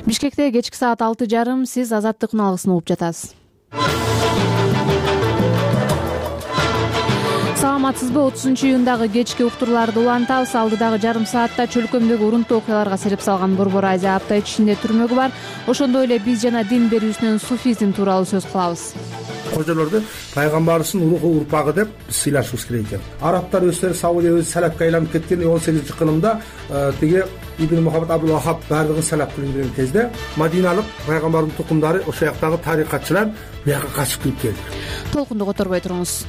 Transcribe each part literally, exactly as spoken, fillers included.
Бишкекте кечки саат алты жарым сиз Азаттык алгысын угуп жатасыз. Саламатсызбы? отузунчу июндагы кечки уктурларды улантабыз. Алдыдагы жарым саатта чөлкөмдөгү урунттуу окуяларга себеп салган Борбор Азия апта ичинде түрмөгү бар. Ошондой эле биз жана дин берүүсүнөн суфизм тууралуу сөз кылабыз. Кожолорду пайгамбарыбыздын уруху урпагы деп сыйлашыбыз керек экен. Арабтар өздөрү Саудия өзү салапка айланып кеткен он сегизинчи кылымда тиги Ибн Мухаммад Абдул Вахаб бардыгын салап кылган кезде Мадиналык пайгамбардын тукумдары ошол жактагы тарикатчылар буяка качып кирип келди. Толкунду которбой туруңуз.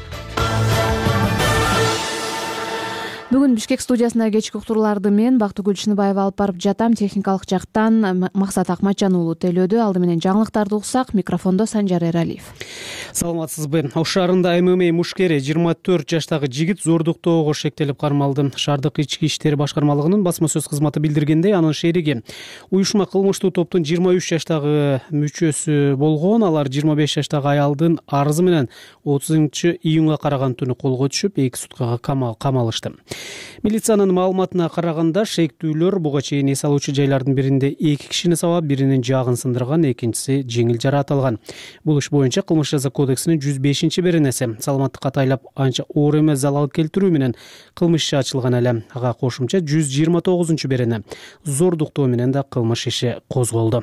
Бүгүн Бишкек студиясында кечки уктурларды мен Бактыгүл Чыныбаева алып барып жатам. Техникалык жактан Максат Акматжан уулу тейлөөдө. Алды менен жаңылыктарды уксак, микрофондо Санжар Эралиев. Саламатсызбы? Ош шаарында эм эм а мушкери жыйырма төрт жаштагы жигит зордуктоого шектелип кармалды. Шаардык ички иштер башкармалыгынын басма сөз кызматы билдиргендей, анын шериги уюшма кылмыштуу топтун жыйырма үч жаштагы мүчөсү болгон. Алар жыйырма беш жаштагы аялдын арызы менен отузунчу июнга караган түнү колго түшүп, эки суткага камалышты. Милициянын маалыматына караганда, шектүүлөр буга чейин эс алуучу жайлардын биринде эки кишини сабап, биринин жагын сындырган, экинчиси жеңил жараат алган. Бул иш боюнча кылмыш жаза кодексинин жүз бешинчи беренеси саламаттыкка тайлап анча оор эмес залал келтирүү менен кылмыш иши ачылган эле. Ага кошумча жүз жыйырма тогузунчу берене зордуктоо менен да кылмыш иши козголду.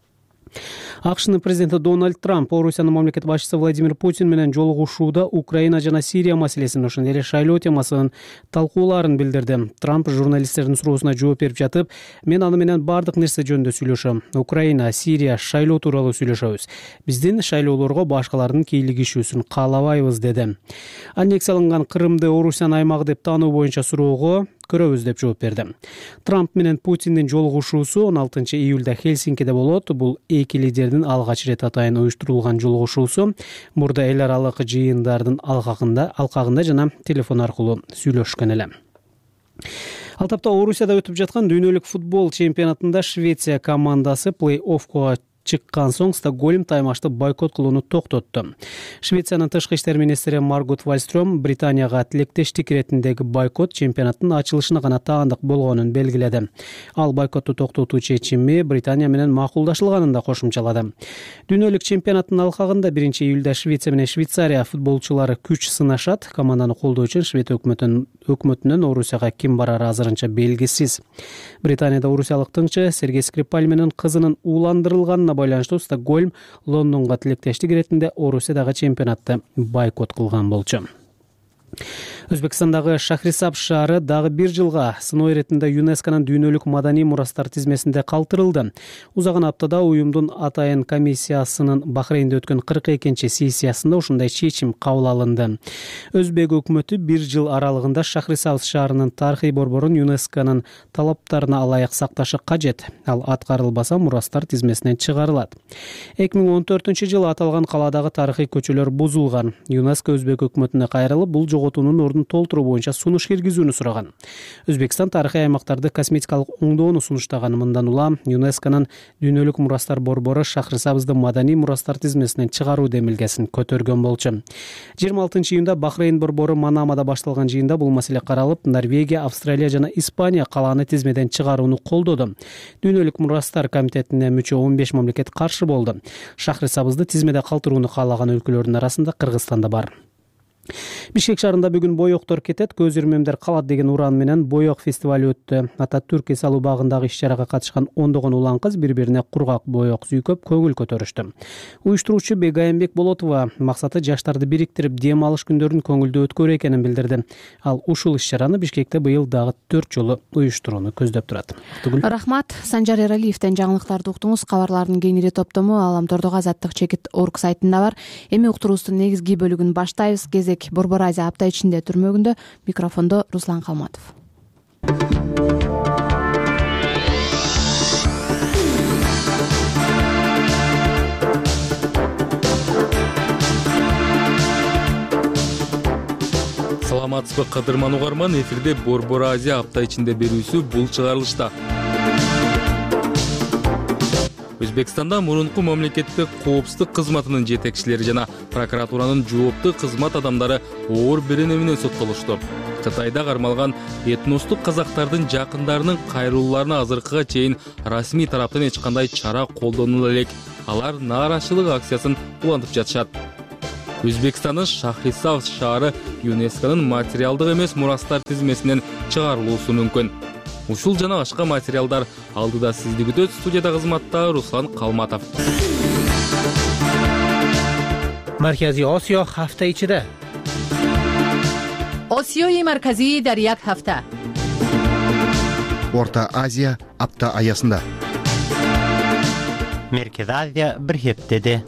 АКШнын президенти Дональд Трамп Орусиянын мамлекет башчысы Владимир Путин менен жолугушууда Украина жана Сирия маселесин, ошондой эле шайлоо темасын талкуулаарын билдирди. Трамп журналисттердин суроосуна жооп берип жатып, мен аны менен бардык нерсе жөнүндө сүйлөшөм. Украина, Сирия, шайлоо тууралуу сүйлөшөбүз. Биздин шайлоолорго башкалардын кийлигишүүсүн каалабайбыз, деди. Аннексияланган Крымды Орусиянын аймагы деп таануу боюнча суроого көрөбүз деп жооп берди. Трамп менен Путиндин жолугушуусу он алтынчы июлда Хельсинкиде болот. Бул эки лидердин алгач ирет атайын уюштурулган жолугушуусу. Мурда эл аралык жыйындардын алкагында алкагында жана телефон аркылуу сүйлөшкөн эле. Ал тапта Орусияда өтүп жаткан дүйнөлүк футбол чемпионатында Швеция командасы плей-оффко чыккан соң Стокгольм таймашты бойкот кылууну токтотту. Швециянын тышкы иштер министри Маргот Вальстрём Британияга тилектештик иретиндеги бойкот чемпионаттын ачылышына гана таандык болгонун белгиледи. Ал бойкотту токтотуу чечими Британия менен макулдашылганын да кошумчалады. Дүйнөлүк чемпионаттын алкагында биринчи июлда Швеция менен Швейцария футболчулары күч сынашат. Команданы колдоо үчүн Швед өкмөтүнүн өкмөтүнөн Орусияга ким барары азырынча белгисиз. Британияда орусиялык тыңчы Сергей Скрипаль менен кызынын ууландырылганына байланыштуу Стокгольм Лондонго тилектештик иретинде Орусиядагы чемпионатты бойкот кылган болчу. Өзбекстандагы Шахрисабз шаары дагы бир жылга сыноо иретинде ЮНЕСКОнун дүйнөлүк маданий мурастар тизмесинде калтырылды. Узаган аптада уюмдун атайын комиссиясынын Бахрейнде өткөн кырк экинчи сессиясында ушундай чечим кабыл алынды. Өзбек өкмөтү бир жыл аралыгында Шахрисабз шаарынын тарыхый борборун ЮНЕСКОнун талаптарына ылайык сакташы кажет. Ал аткарылбаса мурастар тизмесинен чыгарылат. эки миң он төртүнчү жылы аталган каладагы тарыхый көчөлөр бузулган. ЮНЕСКО Өзбек өкмөтүнө кайрылып, бул жоготуунун ордун толтуруу боюнча сунуш киргизүүнү сураган. Өзбекстан тарыхый аймактарды косметикалык оңдоону сунуштаган. Мындан улам ЮНЕСКОнун дүйнөлүк мурастар борбору Шахрисабзды маданий мурастар тизмесинен чыгаруу демилгесин көтөргөн болчу. жыйырма алтынчы июнда Бахрейн борбору Манамада башталган жыйында бул маселе каралып, Норвегия, Австралия жана Испания калааны тизмеден чыгарууну колдоду. Дүйнөлүк мурастар комитетине мүчө он беш мамлекет каршы болду. Шахрисабзды тизмеде калтырууну каалаган өлкөлөрдүн арасында Кыргызстан да бар. Бишкек шаарында бүгүн боёктор кетет, көз ирмемдер калат деген уран менен боёк фестиваль өттү. Ататүрк эс алуу багындагы иш-чарага катышкан ондогон улан кыз бири-бирине кургак боёк сүйкөп көңүл көтөрүштү. Уюштуруучу Бегайымбек Болотова максаты жаштарды бириктирип, дем алыш күндөрүн көңүлдүү өткөрүү экенин билдирди. Ал ушул иш-чараны Бишкекте быйыл дагы төрт жолу уюштурууну көздөп турат. Рахмат. Санжар Эралиевден жаңылыктарды уктуңуз. Кабарлардын кеңири топтому Аламтордогу Азаттык чекит орг сайтында бар. Эми уктуруубуздун негизги бөлүгүн баштайбыз. Кезек Борбор Азия апта ичинде түрмөгүндө. Микрофондо Руслан Калматов. Саламатсызбы кадырман угарман, эфирде Борбор Азия апта ичинде берүүсү бул чыгарылышта. Өзбекстанда мурунку мамлекеттик коопсуздук кызматынын жетекчилери жана прокуратуранын жооптуу кызмат адамдары оор берене менен соттолушту. Кытайда кармалган этностук казактардын жакындарынын кайрылууларына азыркыга чейин расмий тараптан эч кандай чара колдонула элек. Алар нааразычылык акциясын улантып жатышат. Өзбекстандын Шахрисабз шаары ЮНЕСКОнун материалдык эмес мурастар тизмесинен чыгарылуусу мүмкүн. Ушул жана башка материалдар алдыда сизди күтөт. Студияда кызматта Руслан Калматов. Markaziy Osiyo hafta ichida. Osiyoyi markaziy dar yak hafta. Орта Азия апта аясында. Merkezi Asiya bir heftede.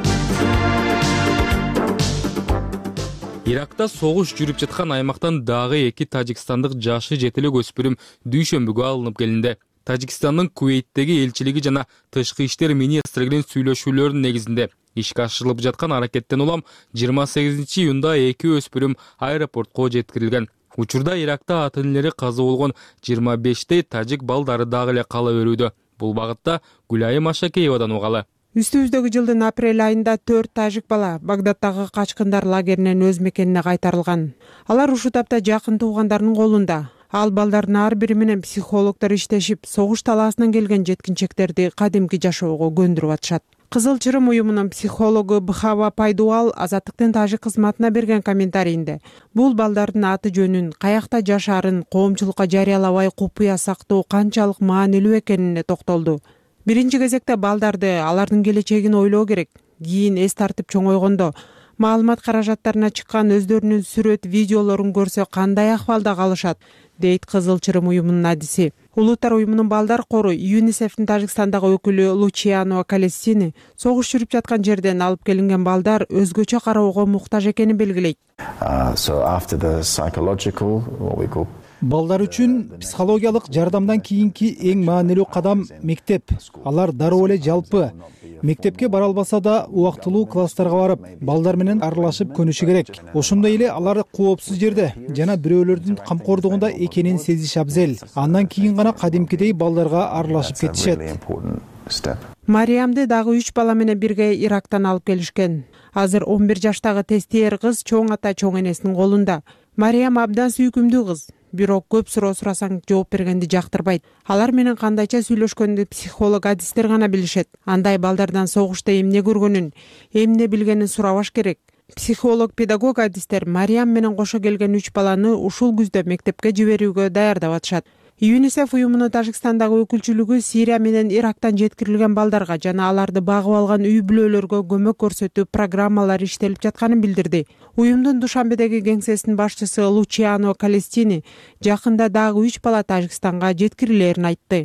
Иракта согуш жүрүп жаткан аймактан дагы эки тажикстандык жашы жетелек өспүрүм дүйшөмбүгө алынып келинди. Тажикстандын Кувейттеги элчилиги жана тышкы иштер министрлигинин сүйлөшүүлөрүнүн негизинде ишке ашырылып жаткан аракеттен улам жыйырма сегизинчи июнда эки өспүрүм аэропортко жеткирилген. Учурда Иракта ата-энелери каза болгон жыйырма бештей тажик балдары дагы эле кала берүүдө. Бул багытта Гүлайым Ашакеевадан угалы. Үстүбүздөгү жылдын апрель айында төрт тажик бала Багдадтагы качкындар лагеринен өз мекенине кайтарылган. Алар ушул тапта жакын туугандарынын колунда. Ал балдардын ар бири менен психологдор иштешип, согуш талаасынан келген жеткинчектерди кадимки жашоого көндүрүп атышат. Кызыл Чырым уюмунун психологу Бхава Пайдуал Азаттыктын тажик кызматына берген комментарийинде бул балдардын аты жөнүн, каякта жашаарын коомчулукка жарыялабай купуя сактоо канчалык маанилүү экенине токтолду. Биринчи кезекте балдарды, алардын келечегин ойлоо керек. Кийин эс тартып чоңойгондо маалымат каражаттарына чыккан өздөрүнүн сүрөт, видеолорун көрсө кандай акыбалда калышат, дейт Кызыл Чырым уюмунун адиси. Улуттар уюмунун балдар кору ЮНИСЕФтин Тажикстандагы өкүлү Лучиано Калестини согуш жүрүп жаткан жерден алып келинген балдар өзгөчө кароого муктаж экенин белгилейт. Балдар үчүн психологиялык жардамдан кийинки эң маанилүү кадам мектеп. Алар дароо эле жалпы мектепке бара албаса да убактылуу класстарга барып, балдар менен аралашып көнүшү керек. Ошондой эле алар коопсуз жерде жана бирөөлөрдүн камкордугунда экенин сезиш абзел. Андан кийин гана кадимкидей балдарга аралашып кетишет. Мариямды дагы үч бала менен бирге Ирактан алып келишкен. Азыр он бир жаштагы тестиер кыз чоң ата чоң энесинин колунда. Мариям абдан сүйкүмдүү кыз. Бирок көп суроо сурасаң жооп бергенди жактырбайт. Алар менен кандайча сүйлөшкөндү психолог адистер гана билишет. Андай балдардан согушта эмне көргөнүн, эмне билгенин сурабаш керек. Психолог, педагог адистер Мариям менен кошо келген үч баланы ушул күздө мектепке жиберүүгө даярдап атышат. ЮНИСЕФ уюмунун Тажикстандагы өкүлчүлүгү Сирия менен Ирактан жеткирилген балдарга жана аларды багып алган үй бүлөлөргө көмөк көрсөтүү программалары иштелип жатканын билдирди. Уюмдун Душанбедеги кеңсесинин башчысы Лучиано Калестини жакында дагы үч бала Тажикстанга жеткирилерин айтты.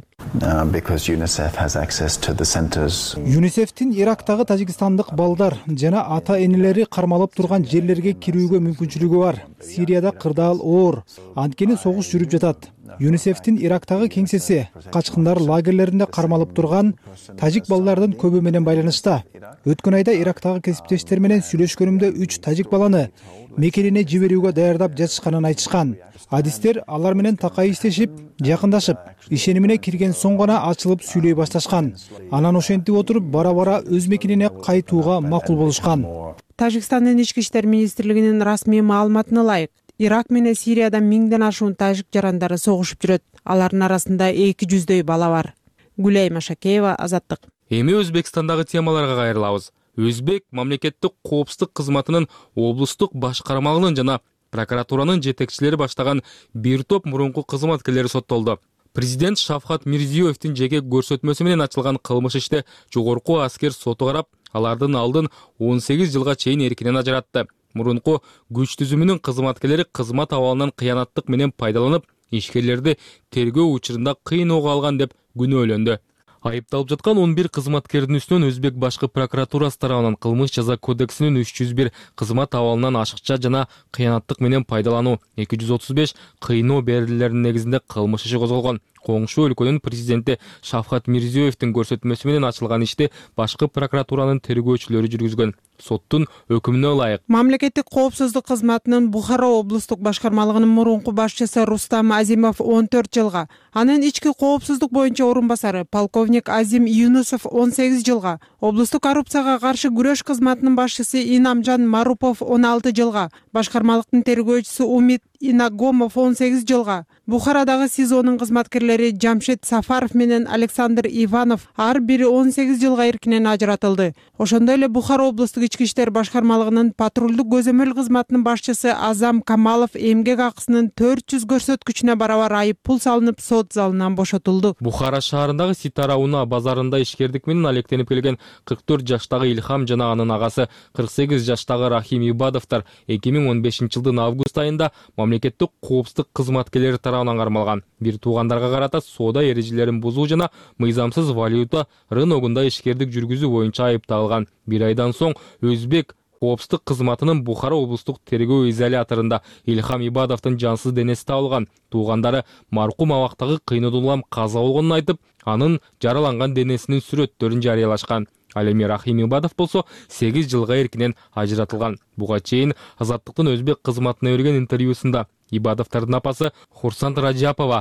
ЮНИСЕФтин Ирактагы тажикстандык балдар жана ата-энелери кармалып турган жерлерге кирүүгө мүмкүнчүлүгү бар. Сирияда кырдаал оор, анткени согуш жүрүп жатат. ЮНИСЕФтин Ирактагы кеңсеси качкындар лагерлеринде кармалып турган тажик балдардын көбү менен байланышта. Өткөн айда Ирактагы кесиптештер менен сүйлөшкөнүмдө үч тажик баланы мекенине жиберүүгө даярдап жатышканын айтышкан. Адистер алар менен такай иштешип, жакындашып, ишенимине кирген соң гана ачылып сүйлөй башташкан. Анан ошентип отуруп бара-бара өз мекенине кайтууга макул болушкан. Тажикстандын ички иштер министрлигинин расмий маалыматына ылайык, Ирак менен Сирияда миңден ашуун тажик жарандары согушуп жүрөт. Алардын арасында эки жүздөй бала бар. Гүлайым Ашакеева, Азаттык. Эми Өзбекстандагы темаларга кайрылабыз. Өзбек мамлекеттик коопсуздук кызматынын облустук башкармалыгынын жана прокуратуранын жетекчилери баштаган бир топ мурунку кызматкерлери соттолду. Президент Шавкат Мирзиёевдин жеке көрсөтмөсү менен ачылган кылмыш иште жогорку аскер соту карап, алардын алдын он сегиз жылга чейин эркинен ажыратты. Мурунку күч түзүмүнүн кызматкерлери кызмат абалынан кыянаттык менен пайдаланып, ишкерлерди тергөө учурунда кыйноого алган деп күнөөлөндү. Айыпталып жаткан он бир кызматкердин үстүнөн Өзбек башкы прокуратурасы тарабынан кылмыш жаза кодексинин үч жүз бир кызмат абалынан ашыкча жана кыянаттык менен пайдалануу, эки жүз отуз беш кыйноо берилеринин негизинде кылмыш иши козголгон. коңшу өлкөнүн президенти Шавкат Мирзиёевдин көрсөтмөсү менен ачылган ишти башкы прокуратуранын тергөөчүлөрү жүргүзгөн. Соттун өкүмүнө ылайык Мамлекеттик коопсуздук кызматынын Бухара облустук башкармалыгынын мурунку башчысы Рустам Азимов он төрт жылга, анын ички коопсуздук боюнча орун басары полковник Азим Юнусов он сегиз жылга, облустук коррупцияга каршы күрөш кызматынын башчысы Инамжан Марупов он алты жылга, башкармалыктын тергөөчүсү Умит Инагомов он сегиз жылга, Бухарадагы СИЗОнун кызматкерлери Жамшит Сафаров менен Александр Иванов ар бири он сегиз жылга эркинен ажыратылды. Ошондой эле Бухара облустук ички иштер башкармалыгынын патрулдук көзөмөл кызматынын башчысы Азам Камалов эмгек акысынын төрт жүз көрсөткүчүнө барабар айып пул салынып сот залынан бошотулду. Бухара шаарындагы Ситара унаа базарында ишкердик менен алектенип келген кырк төрт жаштагы Илхам жана анын агасы кырк сегиз жаштагы Рахим Ибадовдор эки миң он бешинчи жылдын август айында мамлекеттик коопсуздук кызматкерлери тарабынан кармалган. Бир туугандарга карата соода эрежелерин бузуу жана мыйзамсыз валюта рыногунда ишкердик жүргүзүү боюнча айыпталган. Бир айдан соң Өзбек коопсуздук кызматынын Бухара облустук тергөө изоляторунда Илхам Ибадовдун жансыз денеси табылган. Туугандары маркум абактагы кыйноо улам каза болгонун айтып, анын жараланган денесинин сүрөттөрүн жарыялашкан. Ал эми Рахим Ибадов болсо сегиз жылга эркинен ажыратылган. Буга чейин Азаттыктын Өзбек кызматына берген интервьюсунда Ибадовдордун апасы Хурсант Раджапова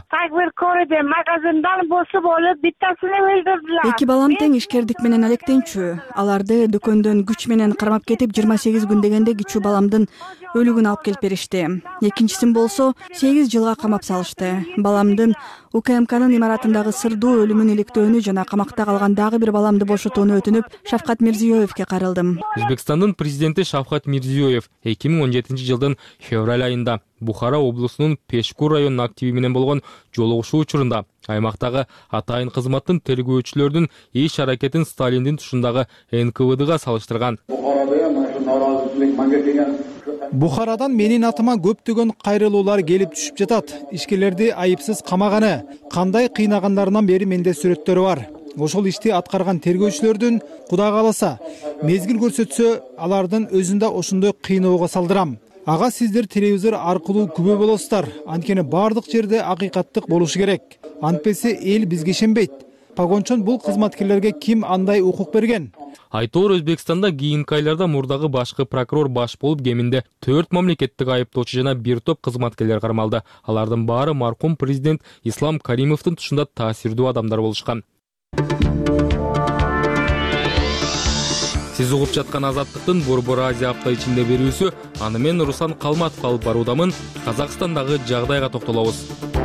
эки балам тең ишкердик менен алектенчү. Аларды дүкөндөн күч менен кармап кетип жыйырма сегиз күн дегенде кичүү баламдын өлүгүн алып келип беришти. Экинчисин болсо сегиз жылга камап салышты. Баламдын УКМКнын имаратындагы сырдуу өлүмүн иликтөөнү жана камакта калган дагы бир баламды бошотууну өтүнүп, Шавкат Мирзиёевке кайрылдым. Өзбекстандын президенти Шавкат Мирзиёев эки миң он жетинчи жылдын февраль айында Бухара облусунун Пешкур районунун активи менен болгон жолугушуу учурунда аймактагы атайын кызматтын тергөөчүлөрүнүн иш аракетин Сталиндин тушундагы эн ка вэ дыга салыштырган. Бухарадан менин атыма көптөгөн кайрылуулар келип түшүп жатат. Ишкерлерди айыпсыз камаганы, кандай кыйнагандарынан бери менде сүрөттөрү бар. Ошол ишти аткарган тергөөчүлөрдүн Кудай кааласа мезгил көрсөтсө, алардын өзүн да ошондой кыйноого салдырам. Ага сиздер телевизор аркылуу күбө болосуздар. Анткени бардык жерде акыйкаттык болушу керек. Антпесе эл бизге ишенбейт. Погончон бул кызматкерлерге ким андай укук берген? Айтор Өзбекстанда кийинки айларда мурдагы башкы прокурор баш болуп кеминде төрт мамлекеттик айыптоочу жана бир топ кызматкерлер кармалды. Алардын баары маркум президент Ислам Каримовдун тушунда таасирдүү адамдар болушкан. Сиз угуп жаткан Азаттыктын Борбор Азия апта ичинде берүүсү, аны мен Руслан Калматов алып баруудамын. Казакстандагы жагдайга токтолобуз.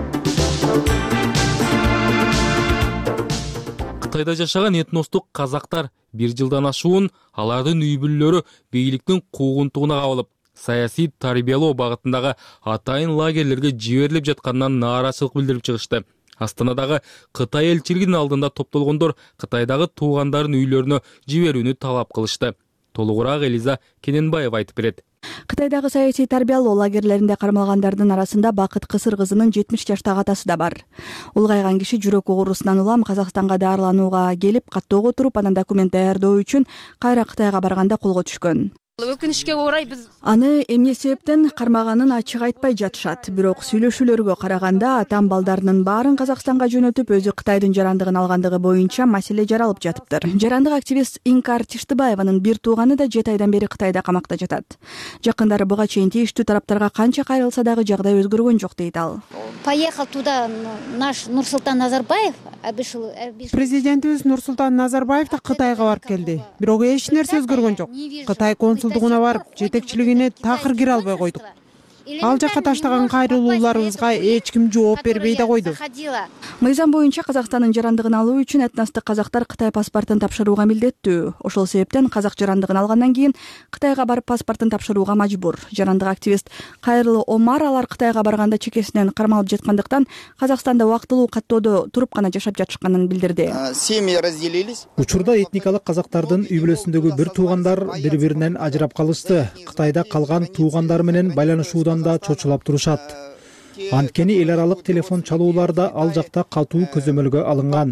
Кытайда жашаган этностук казактар бир жылдан ашуун алардын үй бүлөлөрү бийликтин куугунтугуна кабылып, саясий тарбиялоо багытындагы атайын лагерлерге жиберилип жатканынан нааразычылык билдирип чыгышты. Астанадагы Кытай элчилигинин алдында топтолгондор Кытайдагы туугандарын үйлөрүнө жиберүүнү талап кылышты. Толугураак Элиза Кененбаева айтып берет. Кытайдагы саясий тарбиялоо лагерлеринде кармалгандардын арасында Бакыт Кысыр кызынын жетимиш жаштагы атасы да бар. Улгайган киши жүрөк оорусунан улам Казакстанга даарыланууга келип, каттоого туруп, анан документ даярдоо үчүн кайра Кытайга барганда колго түшкөн. Өкүнүчкө орай биз аны эмне себептен кармаганын ачык айтпай жатышат. Бирок сүйлөшүүлөргө караганда атам балдарынын баарын Казакстанга жөнөтүп, өзү Кытайдын жарандыгын алгандыгы боюнча маселе жаралып жатыптыр. Жарандык активист Инкар Тиштыбаеванын бир тууганы да жети айдан бери Кытайда камакта жатат. Жакындары буга чейин тийиштүү тараптарга канча кайрылса дагы жагдай өзгөргөн жок дейт ал. Поехал туда наш Нурсултан Назарбаев. Президентибиз Нурсултан Назарбаев да Кытайга барып келди. Бирок эч нерсе өзгөргөн жок. Кытай консулдугуна барып, жетекчилигине такыр кире албай койдук. Ал жакка таштаган кайрылууларыбызга эч ким жооп бербей да койду. Мыйзам боюнча Казакстандын жарандыгын алуу үчүн этностук казактар Кытай паспортун тапшырууга милдеттүү. Ошол себептен казак жарандыгын алгандан кийин Кытайга барып паспортун тапшырууга мажбур. Жарандык активист Кайрылуу Омар алар Кытайга барганда чекесинен кармалып жаткандыктан Казакстанда убактылуу каттоодо туруп гана жашап жатышканын билдирди. Семьи разделились. Учурда этникалык казактардын үй бүлөсүндөгү бир туугандар бири-биринен ажырап калышты. Кытайда калган туугандар менен байланышуудан да чочулап турушат. Анткени эл аралык телефон чалууларда ал жакта катуу көзөмөлгө алынган.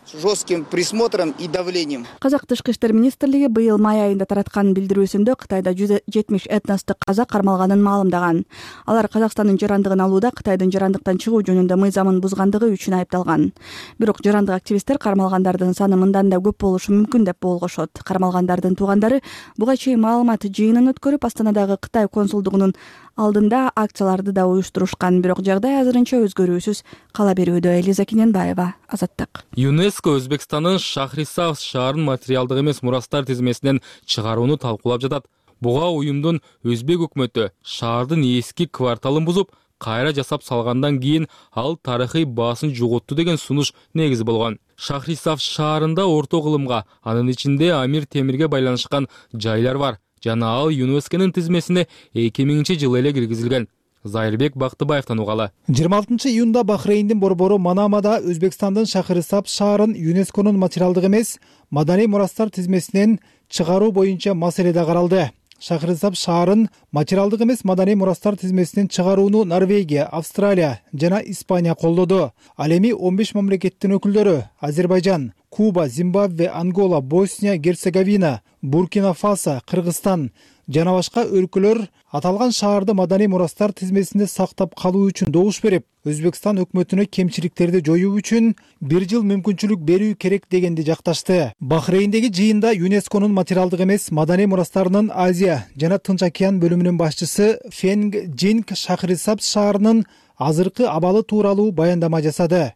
жестким присмотром и давлением. Казак тышкы иштер министрлиги быйыл май айында тараткан билдирүүсүндө Кытайда жүз жетимиш этностук казак кармалганын маалымдаган. Алар Казакстандын жарандыгын алууда Кытайдын жарандыктан чыгуу жөнүндө мыйзамын бузгандыгы үчүн айыпталган. Бирок жарандык активисттер кармалгандардын саны мындан да көп болушу мүмкүн деп болгошот. Кармалгандардын туугандары буга чейин маалымат жыйынын өткөрүп, Астанадагы Кытай консулдугунун алдында акцияларды да уюштурушкан. Бирок жагдай азырынча өзгөрүүсүз кала берүүдө. Элиза Кененбаева, Азаттык. ЮНЕСКО Өзбекстандын Шахрисабз шаарын материалдык эмес мурастар тизмесинен чыгарууну талкуулап жатат. Буга уюмдун өзбек өкмөтү шаардын эски кварталын бузуп, кайра жасап салгандан кийин ал тарыхый баасын жоготту деген сунуш негиз болгон. Шахрисабз шаарында орто кылымга, анын ичинде Амир Темирге байланышкан жайлар бар. Жана ал ЮНЕСКОнун тизмесине эки миңинчи жылы эле киргизилген. Зайырбек Бактыбаевтан угалы. жыйырма алтынчы июнда Бахрейндин борбору Манамада Өзбекстандын Шахрисабз шаарын ЮНЕСКонун материалдык эмес маданий мурастар тизмесинен чыгаруу боюнча маселе да каралды. Шахрисабз шаарын материалдык эмес маданий мурастар тизмесинен чыгарууну Норвегия, Австралия жана Испания колдоду. Ал эми он беш мамлекеттин өкүлдөрү Азербайжан, Куба, Зимбабве, Ангола, Босния, Герцеговина, Буркина Фасо, Кыргызстан жана башка өлкөлөр аталган шаарды маданий мурастар тизмесинде сактап калуу үчүн добуш берип, Өзбекстан өкмөтүнө кемчиликтерди жоюу үчүн бир жыл мүмкүнчүлүк берүү керек дегенди жакташты. Бахрейндеги жыйында ЮНЕСКонун материалдык эмес маданий мурастарынын Азия жана Тынч океан бөлүмүнүн башчысы Фенг Джинг Шахрисабз шаарынын азыркы абалы тууралуу баяндама жасады.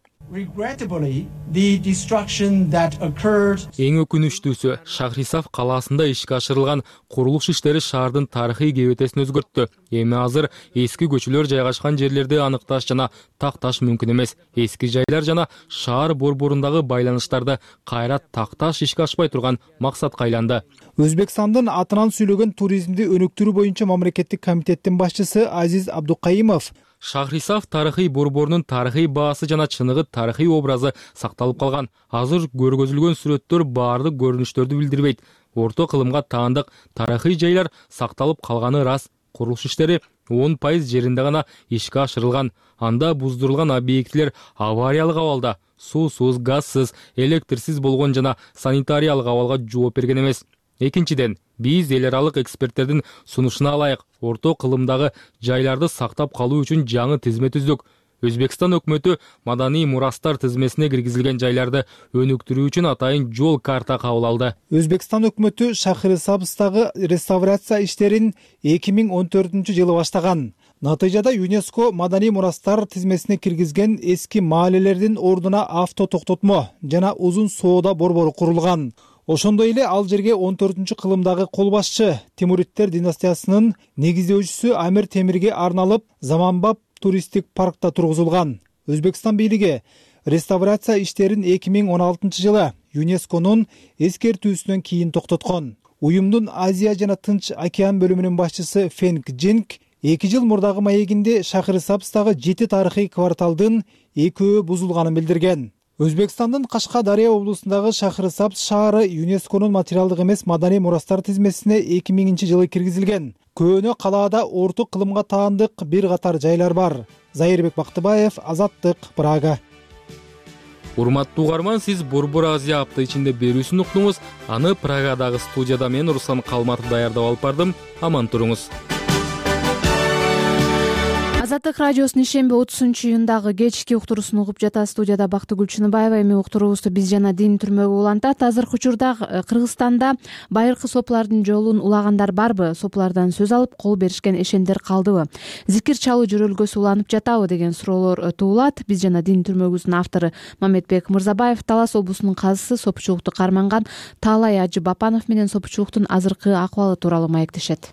Эң өкүнүчтүүсү, Шахрисабз калаасында ишке ашырылган курулуш иштери шаардын тарыхый кебетесин өзгөрттү. Эми азыр эски көчөлөр жайгашкан жерлерди аныкташ жана такташ мүмкүн эмес. Эски жайлар жана шаар борборундагы байланыштарды кайра такташ ишке ашпай турган максатка айланды. Өзбекстандын атынан сүйлөгөн туризмди өнүктүрүү боюнча мамлекеттик комитеттин башчысы Азиз Абдукаимов Шахрисабз тарыхый борборунун тарыхый баасы жана чыныгы тарыхый образы сакталып калган. Азыр көргөзүлгөн сүрөттөр баардык көрүнүштөрдү билдирбейт. Орто кылымга таандык тарыхый жайлар сакталып калганы рас. Курулуш иштери он пайыз жеринде гана ишке ашырылган. Анда буздурулган объектилер авариялык абалда, суусуз, газсыз, электрсиз болгон жана санитариялык абалга жооп берген эмес. Экинчиден, биз эл аралык эксперттердин сунушуна ылайык орто кылымдагы жайларды сактап калуу үчүн жаңы тизме түздүк. Өзбекстан өкмөтү маданий мурастар тизмесине киргизилген жайларды өнүктүрүү үчүн атайын жол карта кабыл алды. Өзбекстан өкмөтү Шахрисабздагы реставрация иштерин эки миң он төртүнчү жылы баштаган. Натыйжада ЮНЕСКо маданий мурастар тизмесине киргизген эски маалелердин ордуна авто токтотмо жана узун соода борбору курулган. Ошондой эле ал жерге он төртүнчү кылымдагы кол башчы Тимуриттер династиясынын негиздөөчүсү Амир Темирге арналып заманбап туристтик паркта тургузулган. Өзбекстан бийлиги реставрация иштерин эки миң он алтынчы жылы ЮНЕСКонун эскертүүсүнөн кийин токтоткон. Уюмдун Азия жана Тынч океан бөлүмүнүн башчысы Фенг Джинг эки жыл мурдагы маегинде Шахрисабздагы жети тарыхый кварталдын экөө бузулганын билдирген. Өзбекстандын Кашкадария облусундагы Шахрисабз шаары ЮНЕСКонун материалдык эмес маданий мурастар тизмесине эки миңинчи жылы киргизилген. Көөнө калаада орто кылымга таандык бир катар жайлар бар. Зайырбек Бактыбаев, Азаттык, Прага. Урматтуу угарман, сиз Борбор Азия апта ичинде берүүсүн уктуңуз. Аны Прагадагы студияда мен Руслан Калматов даярдап алып бардым. Аман туруңуз. Азаттык радиосунун ишемби отузунчу июндагы кечки уктуруусун угуп жатат. Студияда Бактыгүл Чыныбаева. Эми уктуруубузду биз жана дин түрмөгү улантат. Азыркы учурда Кыргызстанда байыркы соплардын жолун улагандар барбы? Соплардан сөз алып кол беришкен эшендер калдыбы? Зикир чалуу жөрөлгөсү уланып жатабы деген суроолор туулат. Биз жана дин түрмөгүбүздүн автору Мамедбек Мырзабаев Талас облусунун казысы сопучулукту карманган Таалай Ажы Бапанов менен сопучулуктун азыркы акыбалы тууралуу маектешет.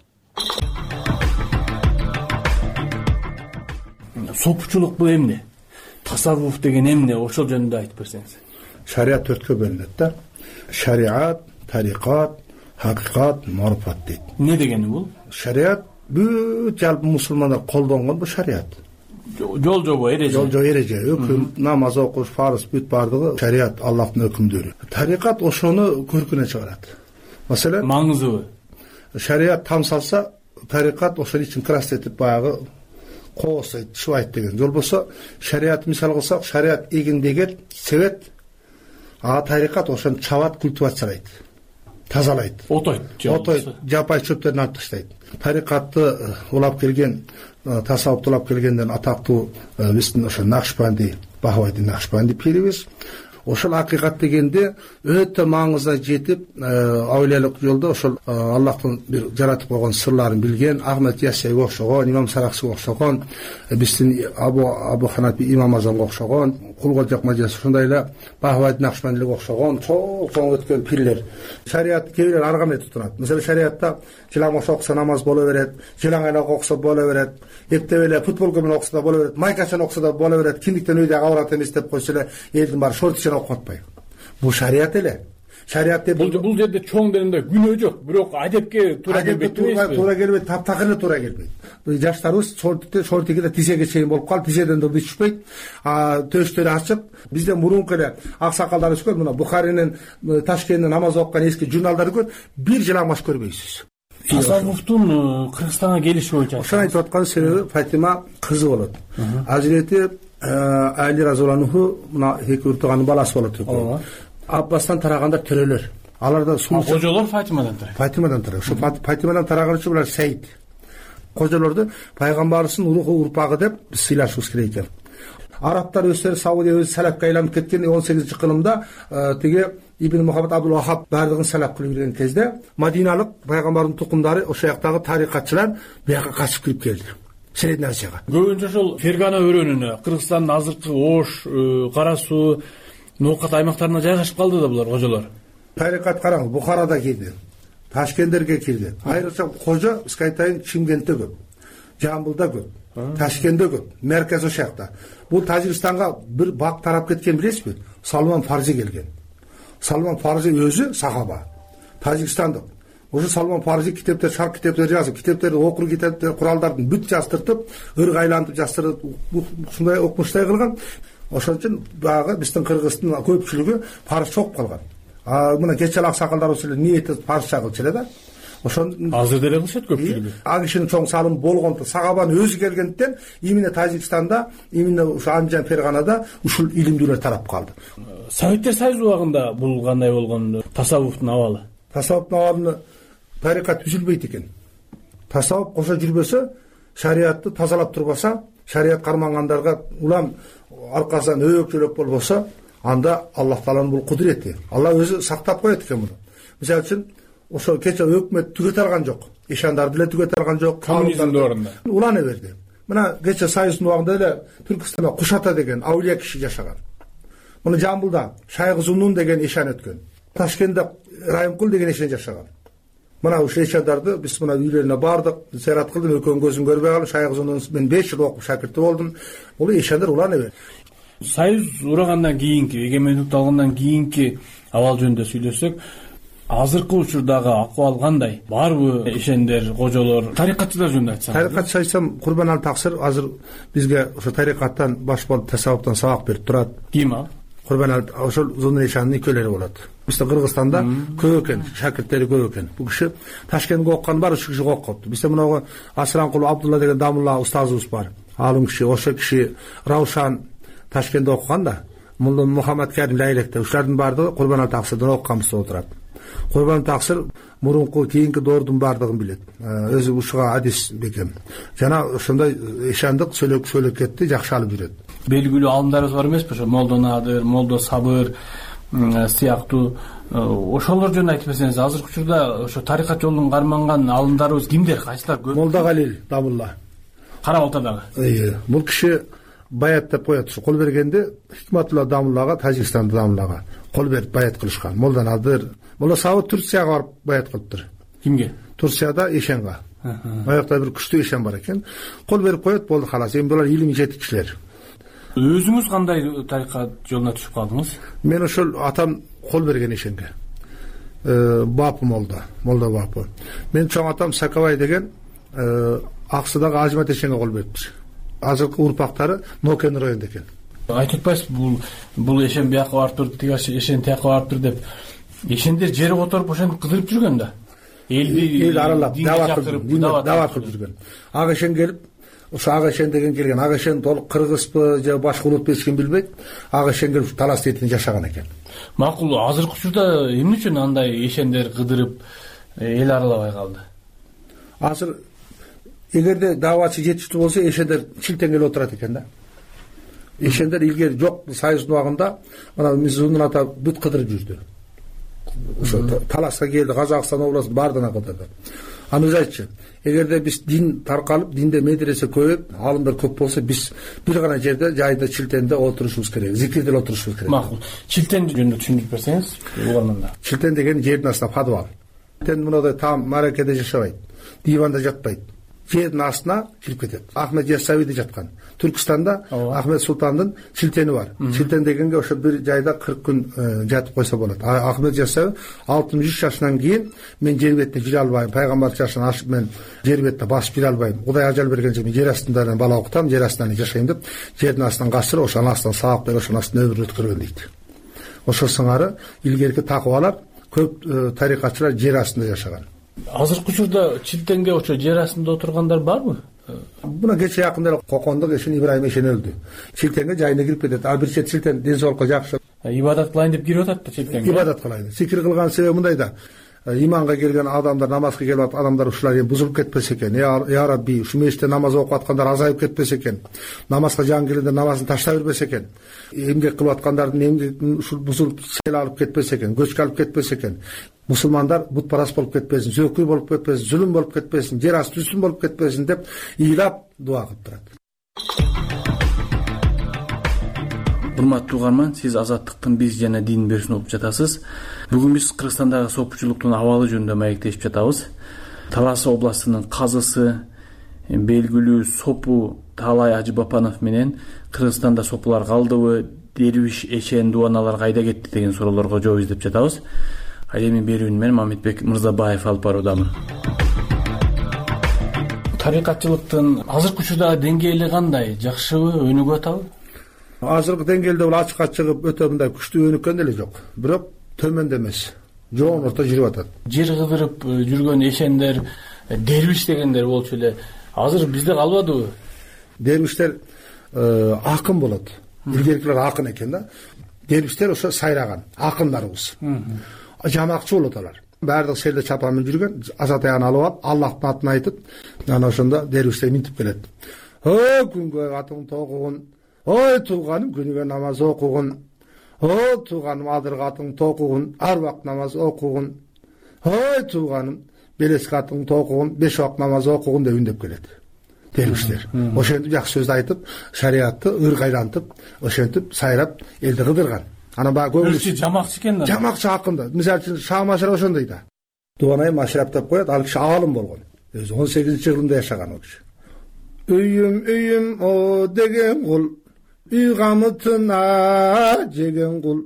Сопучулук бул эмне? Тасаввуф деген эмне? Ошол жөнүндө айтып берсеңиз. Шариат төрткө бөлүнөт да. Шариат, тарикат, хакыйкат, маруфат дейт. Не дегени бул? Шариат бүт жалпы мусулмандар колдонгон бул шариат. Жол жобо эреже. Жол жобо эреже, өкүм, намаз окуш, фарыз бүт бардыгы шариат, Аллахтын өкүмдөрү. Тарикат ошону көркүнө чыгарат. Маселен, маңызыбы? Шариат там салса, тарикат ошон үчүн красетип баягы коосойт, шубайт деген. Жол болсо, шариат мисал кылсак, шариат эгиндеген себет а тарикат ошону чабат, культивациялайт, тазалайт, отойт, отойт, жапай чөптөрүн алып таштайт. Тарикатты улап келген, тасаввупту улап келгенден атактуу биздин ошо Накшбанди, Бахавайдин Накшбанди пирибиз. Ошол акыйкат дегенде өтө маңызына жетип, аулиялык жолдо ошол Аллахтын бир жаратып койгон сырларын билген Ахмед Яссиге окшогон, Имам Сараксиге окшогон, биздин Абу Абу Ханафи Имам Азамга окшогон, Кулгожок Мажас ушундай эле Бахавайдин Накшбандиге окшогон чоң өткөн пирлер. Шарият кээбилер ар кандай тутунат. Мисалы шариатта жылаң окса намаз боло берет, жылаң эле окса боло берет, эптеп эле футболко менен окса да боло берет, майкачан окса да боло берет, киндиктен үйдө авырат эмес деп койсо эле элдин баары шортичен окуп атпайбы. Бул шарият эле. Шарият деп бул жерде чоң дегенде күнөө жок, бирок адепке туура келбейт. Туура келбейт, таптакыр туура келбейт. Жаштарыбыз шортикте шортикте тизеге чейин болуп калып, тизеден да түшпөйт. А төштөрү ачык. Бизде мурунку эле аксакалдар өскөн, мына Бухаринин, Ташкенттин намаз окуган эски журналдарды көрүп, бир жыламаш көрбөйсүз. Тасаввуфтун Кыргызстанга келиши боюнча ошону айтып аткан себеби Фатима кызы болот. Азирети Али разияллаху мына эки уртуганын баласы болот экен. Аббастан тарагандар төрөлөр. Аларда суу кожолор Фатимадан тарайт. Фатимадан тарайт. Ошо Фатимадан тараган үчүн булар Сейд. Кожолорду пайгамбарыбыздын уруху урпагы деп сыйлашыбыз керек экен. Арабтар өздөрү Саудия өзү салапка айланып кеткен он сегизинчи кылымда тиги Ибн Мухаммад Абдул Вахаб бардыгын салап кылып жүргөн кезде Мадиналык пайгамбардын тукумдары ошо жактагы тарикатчылар бияка качып кирип келди. Средний Азияга. Көбүнчө ошол Фергана өрөөнүнө, Кыргызстандын азыркы Ош, Кара Суу, Ноокат аймактарына жайгашып калды да булар кожолор. Тарикат караңыз, Бухарада кирди, Ташкенттерге кирди. Айрыкча кожо Скайтайын Чимкентте көп, Жамбылда көп, Ташкентте көп, меркез ошол жакта. Бул Тажикстанга бир бак тарап кеткен билесизби? Салман Фарзи келген. Салман Фарзи өзү сахаба, Тажикстандык. Ошо Салман Фарзи китептер, шарк китептер жазып, китептерди окур, китептер, куралдардын бүт жаздыртып, ырга айлантып жаздырып, ушундай окумуштай кылган. Ошон үчүн баягы биздин Кыргыздын көпчүлүгү парс чогуп калган. А мына кечел аксакалдарыбыз эле ниети парсча кылчу эле да. Ошон азыр деле кылышат көпчүлүгү. А кишинин чоң салымы болгондо сахабанын өзү келгенден именно Тажикстанда, именно ушу Анжан Ферганада ушул илимдүүлөр тарап калды. Советтер Союзу убагында бул кандай болгон тасаввуфтун абалы? Тасаввуфтун абалын тарикат түзүлбөйт экен. Тасаввуф кошо жүрбөсө, шариятты тазалап турбаса, шарият кармангандарга улам аркасынан өйөкчөлөк болбосо, анда Аллах Тааланын бул кудурети. Алла өзү сактап коет экен муну. Мисалы үчүн ошо кече өкмөт түгөтө алган жок. Ишандарды деле түгөтө алган жок. Коммунизм дöwрүндө улана берди. Мына кече Союздун убагында эле Түркүстанда Кушата деген аулия киши жашаган. Муну Жамбылда Шайгы Зуннун деген ишан өткөн. Ташкентте Райымкул деген ишан жашаган. Мына ушул ишандарды биз мына үйлөрүнө бардык, зиярат кылдым, экөөнүн көзүн көрбөй калдым. Шайгы Зуннун мен беш жыл окуп шакирти болдум. Бул ишандар улана берди. Союз урагандан кийинки, эгемендикти алгандан кийинки абал жөнүндө сүйлөсөк, азыркы учурдагы акыбал кандай? Барбы ишендер, кожолор, тарикатчылар жөнүндө айтсаңыз? Тарикатчы айтсам, Курбанали Таксир азыр бизге ошо тарикаттан баш болуп тасаввуптан сабак берип турат. Ким ал? Курбанали ошол Зуннун ишанын экөөлөрү болот. Бизде Кыргызстанда көп экен, шакирттери көп экен. Бул киши Ташкентке окуган бар, ушул киши окупту. Бизде мына Асыранкул Абдулла деген Дамулла устазыбыз бар. Алым киши, ошол киши Раушан Ташкентте окуган да. Мулла Мухаммад Карим Лайлекте ушулардын бардыгы Курбанали Таксирден окуганбыз отурат. Курбанали Таксир мурунку кийинки доордун бардыгын билет. Өзү ушуга адис бекем. Жана ошондой ишандык сөйлөп сөйлөп кетти, жакшы алып жүрөт. Белгилүү алымдарыбыз бар эмеспи? Ошо Молдо Надыр, Молдо Сабыр сыяктуу ошолор жөнүндө айтып берсеңиз, азыркы учурда ошо тарикат жолун карманган алымдарыбыз кимдер, кайсылар көп? Молда Галил Дамулла. Кара Балтадагы. Ыя, бул киши баят деп коет. Ушу кол бергенде Хикматулла Дамуллага, Тажикстанда Дамуллага кол берип баят кылышкан. Молда Надыр, Молда Сабыр Турцияга барып баят кылыптыр. Кимге? Турцияда Ишенга. Аякта бир күчтүү ишен бар экен. Кол берип коет, болду халас. Эми булар илимий жетик кишилер. Өзүңүз кандай тарикат жолуна түшүп калдыңыз? Мен ошол атам кол берген ишенге. Э, Бапы Молда, Молда Бапы. Мен чоң атам Сакабай деген Аксыдагы Ажмат ишенге кол бериптир. Азыркы урпактары Нокен районунда экен. Айтып атпайсыз, бул бул ишен бияка барып турду, тиги ишен тияка барып турду деп. Ишендер жери которуп ошентип кыдырып жүргөн да. Элди эл аралап, дават кылып, дават кылып жүргөн. Ак ишен келип ошо ак эшен деген келген. Ак эшен толук кыргызбы же башка улутпу эч ким билбейт. Ак эшен келип талас этин жашаган экен. Макул, азыркы учурда эмне үчүн андай эшендер кыдырып эл аралабай калды? Азыр эгерде даавачы жетиштүү болсо эшендер чилтен келип отурат экен да. Эшендер илгери жок союздун убагында мына Мизунун ата бүт кыдырып жүрдү. Ошо таласка келди, Казакстан областын баардыгына кыдырды. Аны өзү айтчу, эгерде биз дин таркалып, динде медресе көбөйүп, алымдар көп болсо, биз бир гана жерде жайында чилтенде отурушубуз керек, зикирде отурушубуз керек. Макул. Чилтен жөнүндө түшүндүрүп берсеңиз, угарманда. Чилтен деген жердин астына подвал. Чилтен мындай там маракеде жашабайт, диванда жатпайт. Жердин астына кирип кетет. Ахмет Яссауиде жаткан. Түркстанда Ахмет Султандын чилтени бар. Чилтен дегенге ошо бир жайда кырк күн жатып койсо болот. Ахмет Яссауи алтымыш үч жашынан кийин мен жер бетинде жүрө албайм, пайгамбар жашынан ашып мен жер бетинде басып жүрө албайм. Кудай ажал бергенче мен жер астында бала окутам, жер астында жашайм деп жердин астынан качырып, ошонун астынан сабак берип, ошонун астынан өмүрүн өткөргөн дейт. Ошо сыңары илгерки такыбалар көп тарикатчылар жер астында жашаган. Азыркы учурда чилтенге ошо жер астында отургандар барбы? Мына кече жакында эле Кокондук эшен Ибрайым эшен өлдү. Чилтенге жайына кирип кетет. А бир чет чилтен ден соолукка жакшы. Ибадат кылайын деп кирип атат да чилтенге. Ибадат кылайын. Зикир кылган себеби мындай да. Иманга келген адамдар, намазга келип атат адамдар ушулар эми бузулуп кетпесе экен. Я Рабби, ушу мешитте намаз окуп аткандар азайып кетпесе экен. Намазга жан келгенде намазын таштай бербесе экен. Эмгек кылып аткандардын эмгегин ушул бузулуп сел алып кетпесе экен, көчкө алып кетпесе экен. Мусулмандар бутпарас болуп кетпесин, зөкүй болуп кетпесин, зүлүм болуп кетпесин, жер асты үстүн болуп кетпесин деп ыйлап дуа кылып турат. Урматтуу угарман, сиз Азаттыктын биз жана дин берүүсүн угуп жатасыз. Бүгүн биз Кыргызстандагы сопучулуктун абалы жөнүндө маектешип жатабыз. Талас областынын казысы, белгилүү сопу Таалай Ажыбапанов менен Кыргызстанда сопулар калдыбы, дервиш эшен дубаналар кайда кетти деген суроолорго жооп издеп жатабыз. Ал эми берүүнү менен Мамитбек Мырзабаев алып баруудамын. Тарикатчылыктын азыркы учурдагы деңгээли кандай? Жакшыбы, өнүгүп атабы? Азыркы деңгээлде бул ачыкка чыгып өтө мындай күчтүү өнүккөн деле жок. Бирок төмөндө эмес. Жоон орто жүрүп атат. Жер кыдырып жүргөн эшендер, дервиш дегендер болчу эле. Азыр бизде калбадыбы? Дервиштер акын болот. Илгеркилер акын экен да. Дервиштер ошо сайраган, акындарыбыз. Жамакчы болот алар. Баардык шерде чапан менен жүргөн, азат аягын алып алып, Аллахтын атын айтып, анан ошондо дервиштер минтип келет. О, күнгө атың тогугун, ой тууганым күнүгө намаз окугун, о тууганым адырга атың токугун, ар убакыт намаз окугун, ой тууганым белеске атың токугун, беш убакыт намаз окугун деп үндеп келет. Дервиштер. Ошентип жакшы сөз айтып, шариатты ыргайлантып, ошентип сайрап элди кыдырган. Ана баа көбүнчө жамакчы экен да. Жамакчы акында. Мисалы үчүн Шаа Машарап ошондой да. Дубанай Машарап деп коет, ал киши аалым болгон. Өзү он сегизинчи жылында жашаган ал киши. Үйүм үйүм о деген кул, үй камытына жеген кул.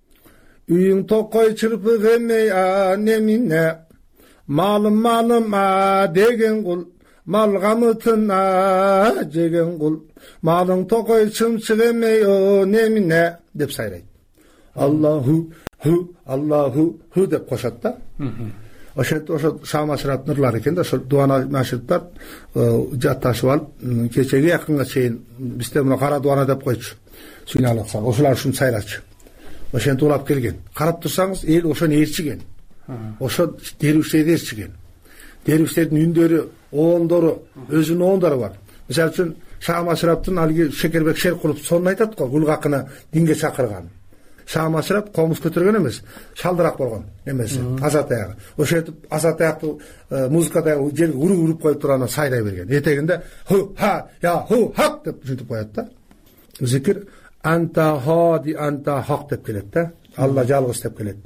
Үйүң токой чырпык эмей а немине. Малым малым а деген кул. Мал камытына жеген кул. Малың токой чымчык эмей о немине деп сайрайт. Аллаху ху Аллаху ху деп кошот да. Ошентип ошо Шаа Машараптын ырлары экен да. Ошо дуана машыктар жатташып алып, кечеге жакынга чейин бизде мына кара дуана деп койчу. Сүйналыкса, ошолар ушун сайрачу. Ошентип улап келген. Карап турсаңыз, эл ошону ээрчиген. Ошо дервиштерди ээрчиген. Дервиштердин үндөрү, оондору, өзүнүн оондору бар. Мисалы үчүн Шаа Машараптын алги Шекербек Шеркулов сонун айтат го, Гулгакына динге чакырган. Шаа Машарап комуз көтөргөн эмес, шалдырак болгон эмеси, азат аягы. Ошентип азат аякты музыкада жерге уруп уруп коюп турганда сайрай берген. Этегинде ху ха я ху хак деп ушинтип коет да. Зикир анта хади анта хак деп келет да. Алла жалгыз деп келет.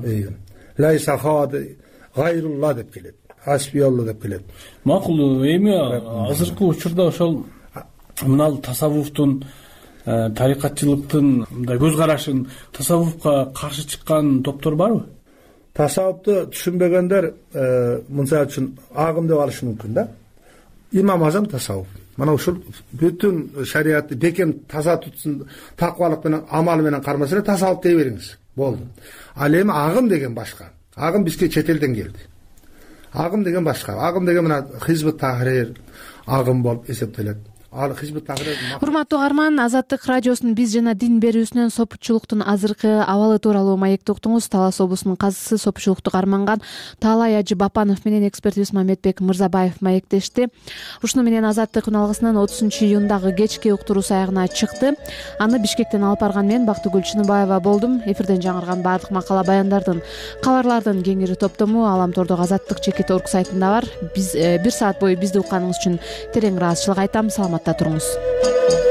Лайса хади гайрулла деп келет. Хасбиалла деп келет. Макул, эми азыркы учурда ошол мынал тасаввуфтун, тарикатчылыктын мындай көз карашын, тасаввуфка каршы чыккан топтор барбы? Тасаввуфту түшүнбөгөндөр мынча үчүн агым деп алышы мүмкүн да. Имам Азам тасаввуф. Мына ушул бүтүн шариатты бекем таза тутсун, такыбалык менен, амал менен кармаса эле тасаввуф дей бериңиз. Болду. Ал эми агым деген башка. Агым бизге чет элден келди. агым деген башка. Агым деген мына Хизбут Тахрир агым болуп эсептелет. Ал Хизбут Тахрир. Урматтуу угарман, Азаттык радиосунун Биз жана дин берүүсүнөн сопучулуктун азыркы абалы тууралуу маекти уктуңуз. Талас облусунун казысы сопучулукту карманган Таалай Ажы Бапанов менен экспертибиз Мамедбек Мырзабаев маектешти. Ушуну менен Азаттык күн алгысынын отузунчу июндагы кечки уктуруусу аягына чыкты. Аны Бишкектен алып барган мен Бактыгүл Чыныбаева болдум. Эфирден жаңырган баардык макала баяндардын, кабарлардын кеңири топтому Аламтордогу Азаттык чекит орг сайтында бар. Биз бир саат бою бизди укканыңыз үчүн терең ыраазычылык айтам. Саламатта туруңуз.